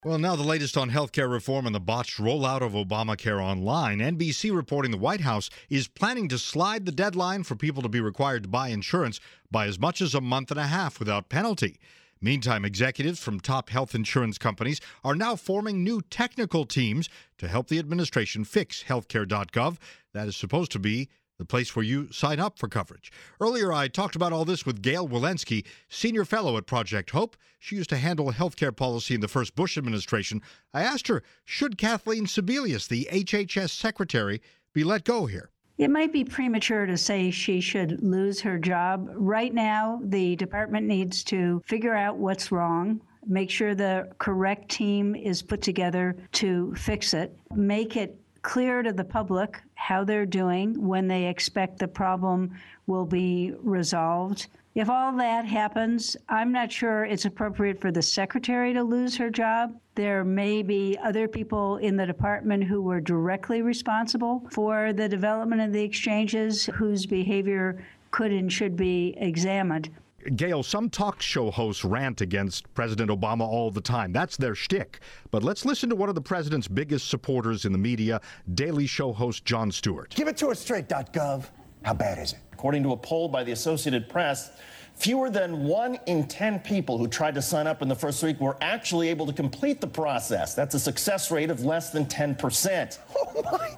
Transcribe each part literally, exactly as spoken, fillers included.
Well, now the latest on healthcare reform and the botched rollout of Obamacare online. N B C reporting the White House is planning to slide the deadline for people to be required to buy insurance by as much as a month and a half without penalty. Meantime, executives from top health insurance companies are now forming new technical teams to help the administration fix healthcare dot gov. That is supposed to be the place where you sign up for coverage. Earlier, I talked about all this with Gail Wilensky, senior fellow at Project Hope. She used to handle healthcare policy in the first Bush administration. I asked her, should Kathleen Sebelius, the H H S secretary, be let go here? It might be premature to say she should lose her job. Right now, the department needs to figure out what's wrong, make sure the correct team is put together to fix it, make it clear to the public how they're doing, when they expect the problem will be resolved. If all that happens, I'm not sure it's appropriate for the secretary to lose her job. There may be other people in the department who were directly responsible for the development of the exchanges whose behavior could and should be examined. Gail, some talk show hosts rant against President Obama all the time. That's their shtick. But let's listen to one of the president's biggest supporters in the media, Daily Show host Jon Stewart. Give it to us straight, .gov. How bad is it? According to a poll by the Associated Press, fewer than one in ten people who tried to sign up in the first week were actually able to complete the process. That's a success rate of less than ten percent. Oh, my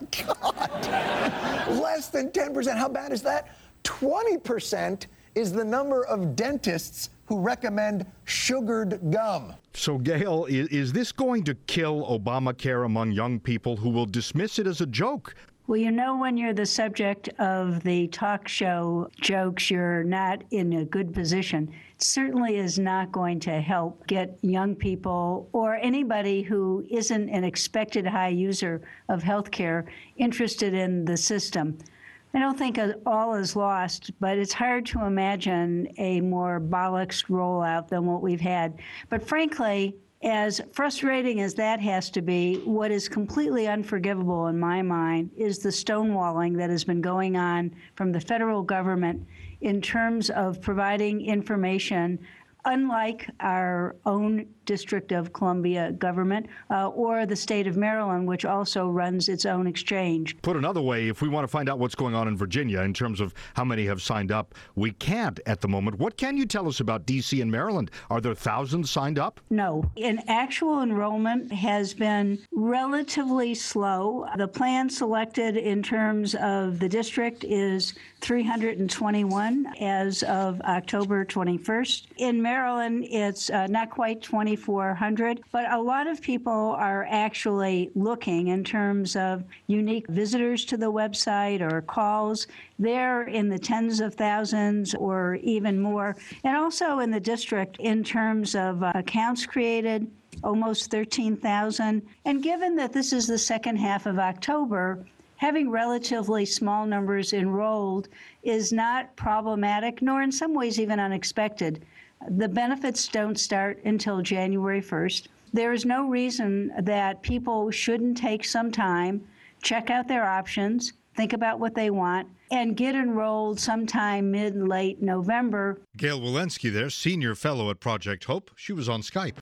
God. Less than ten percent. How bad is that? twenty percent is the number of dentists who recommend sugared gum. So, Gail, is, is this going to kill Obamacare among young people who will dismiss it as a joke? Well, you know, when you're the subject of the talk show jokes, you're not in a good position. It certainly is not going to help get young people or anybody who isn't an expected high user of healthcare interested in the system. I don't think all is lost, but it's hard to imagine a more bollocksed rollout than what we've had. But frankly, as frustrating as that has to be, what is completely unforgivable in my mind is the stonewalling that has been going on from the federal government in terms of providing information, unlike our own District of Columbia government uh, or the state of Maryland, which also runs its own exchange. Put another way, if we want to find out what's going on in Virginia in terms of how many have signed up, we can't at the moment. What can you tell us about D C and Maryland? Are there thousands signed up? No. In actual enrollment has been relatively slow. The plan selected in terms of the district is three hundred twenty-one as of October twenty-first. In Maryland, it's uh, not quite twenty-four hundred, but a lot of people are actually looking in terms of unique visitors to the website or calls. They're in the tens of thousands or even more. And also in the district in terms of uh, accounts created, almost thirteen thousand. And given that this is the second half of October, having relatively small numbers enrolled is not problematic, nor in some ways even unexpected. The benefits don't start until January first. There is no reason that people shouldn't take some time, check out their options, think about what they want, and get enrolled sometime mid-late November. Gail Wilensky there, senior fellow at Project Hope. She was on Skype.